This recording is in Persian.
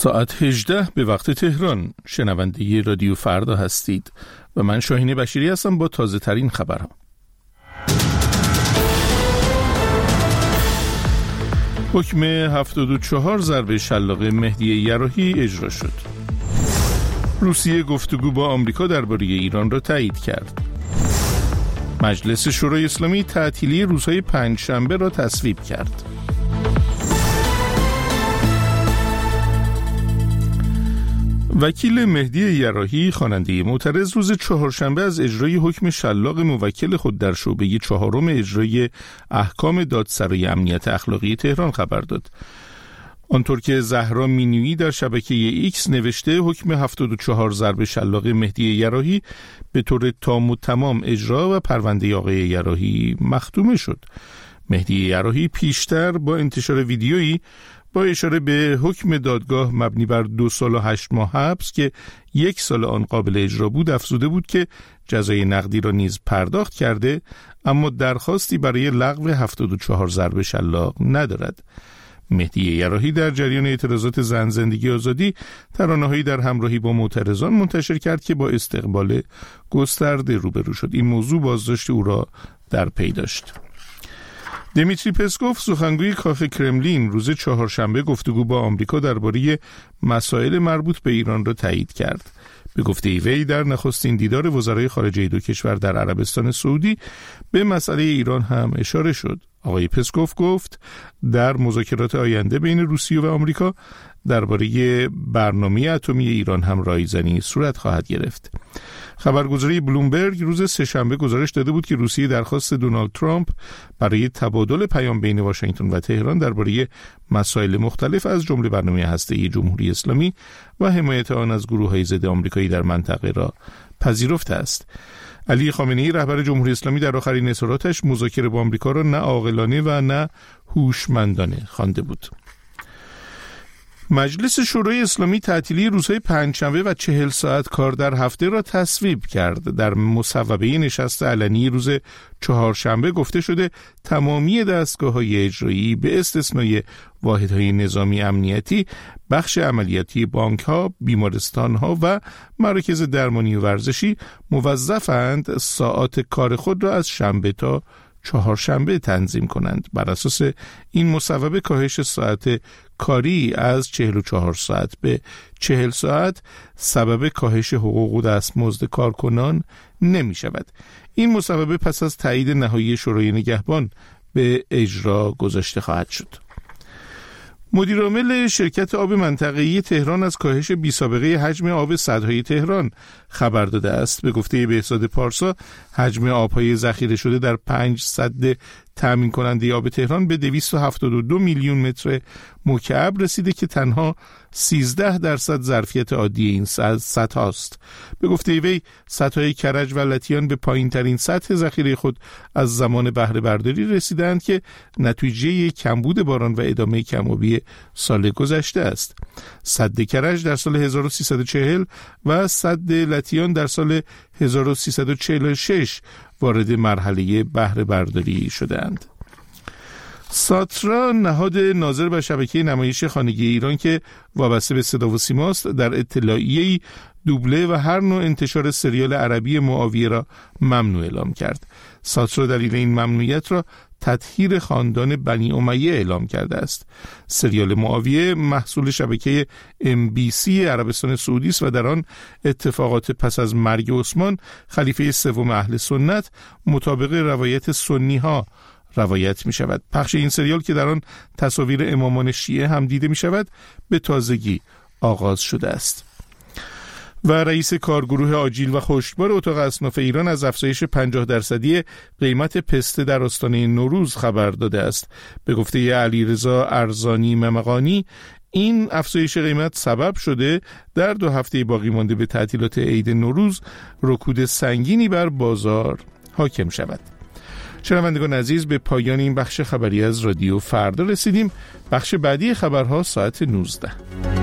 ساعت 18 به وقت تهران. شنونده رادیو فردا هستید و من شاهین بشیری هستم با تازه ترین خبرها. حکم 74 ضربه شلاق مهدی یراحی اجرا شد. روسیه گفتگو با آمریکا درباره ایران را تایید کرد. مجلس شورای اسلامی تعطیلی روزهای پنجشنبه را تصویب کرد. وکیل مهدی یراحی خواننده معترض روز چهارشنبه از اجرای حکم شلاق موکل خود در شعبه چهارم اجرای احکام دادسرای امنیت اخلاقی تهران خبر داد. آنطور که زهرا مینویی در شبکه ایکس نوشته، حکم 74 ضربه شلاق مهدی یراحی به طور تام و تمام اجرا و پرونده آقای یراحی مختومه شد. مهدی یراحی پیشتر با انتشار ویدیویی با اشاره به حکم دادگاه مبنی بر 2 سال و 8 ماه حبس که 1 سال آن قابل اجرا بود افزوده بود که جزای نقدی را نیز پرداخت کرده، اما درخواستی برای لغو 74 ضربه شلاق ندارد. مهدی یراحی در جریان اعتراضات زن زندگی آزادی ترانه‌هایی در همراهی با معترضان منتشر کرد که با استقبال گسترده روبرو شد. این موضوع بازداشت او را در پی داشت. دمیتری پسکوف سخنگوی کاخ کرملین روز چهارشنبه گفتگو با آمریکا درباره مسائل مربوط به ایران را تایید کرد. به گفته وی در نخستین دیدار وزرای خارجه دو کشور در عربستان سعودی به مسئله ایران هم اشاره شد. آقای پسکوف گفت در مذاکرات آینده بین روسیه و آمریکا درباره برنامه اتمی ایران هم رایزنی صورت خواهد گرفت. خبرگزاری بلومبرگ روز سه‌شنبه گزارش داده بود که روسیه درخواست دونالد ترامپ برای تبادل پیام بین واشنگتن و تهران درباره مسائل مختلف از جمله برنامه هسته‌ای جمهوری اسلامی و حمایت آن از گروه‌های ضد آمریکایی در منطقه را پذیرفته است. علی خامنه‌ای رهبر جمهوری اسلامی در آخرین اظهاراتش مذاکره با آمریکا را نه عاقلانه و نه هوشمندانه خوانده بود. مجلس شورای اسلامی تعطیلی روزهای پنجشنبه و 40 ساعت کار در هفته را تصویب کرد. در مصوبه نشست علنی روز چهارشنبه گفته شده تمامی دستگاه‌های اجرایی به استثنای واحدهای نظامی امنیتی، بخش عملیاتی بانک‌ها، بیمارستان‌ها و مراکز درمانی و ورزشی موظفند ساعات کار خود را از شنبه تا چهارشنبه تنظیم کنند. بر اساس این مصوبه کاهش ساعت کاری از 44 ساعت به 40 ساعت سبب کاهش حقوق و دستمزد کارکنان نمی شود. این مصوبه پس از تایید نهایی شورای نگهبان به اجرا گذاشته خواهد شد. مدیرعامل شرکت آب منطقه‌ای تهران از کاهش بی‌سابقه حجم آب سدهای تهران خبر داده است. به گفته بهزاد پارسا، حجم آب‌های ذخیره شده در 5 سد تامین کننده آب تهران به 272 میلیون متر مکعب رسیده که تنها 13% ظرفیت عادی این سد هاست. به گفته وی، سدهای کرج و لطیان به پایین ترین سطح ذخیره خود از زمان بهره برداری رسیدند که نتیجه کمبود باران و ادامه کم‌آبی سال گذشته است. سد کرج در سال 1340 و سد لطیان در سال 1346 وارد مرحله بهره برداری شدند. ساترا، نهاد ناظر بر شبکه نمایش خانگی ایران که وابسته به صدا و سیماست، در اطلاعیه‌ای دوبله و هر نوع انتشار سریال عربی معاویه را ممنوع اعلام کرد. ساترا دلیل این ممنوعیت را تطهیر خاندان بنی امیه اعلام کرده است. سریال معاویه محصول شبکه MBC عربستان سعودی است و در آن اتفاقات پس از مرگ عثمان خلیفه سوم اهل سنت مطابق روایت سنی ها روایت می شود. پخش این سریال که در آن تصاویر امامان شیعه هم دیده می شود به تازگی آغاز شده است. و رئیس کارگروه آجیل و خشکبار اتاق اصناف ایران از افزایش 50% قیمت پسته در آستانه نوروز خبر داده است. به گفته علیرضا ارزانی ممقانی، این افزایش قیمت سبب شده در 2 هفته باقی مانده به تعطیلات عید نوروز رکود سنگینی بر بازار حاکم شود. شنوندگان عزیز، به پایان این بخش خبری از رادیو فردا رسیدیم. بخش بعدی خبرها ساعت 19.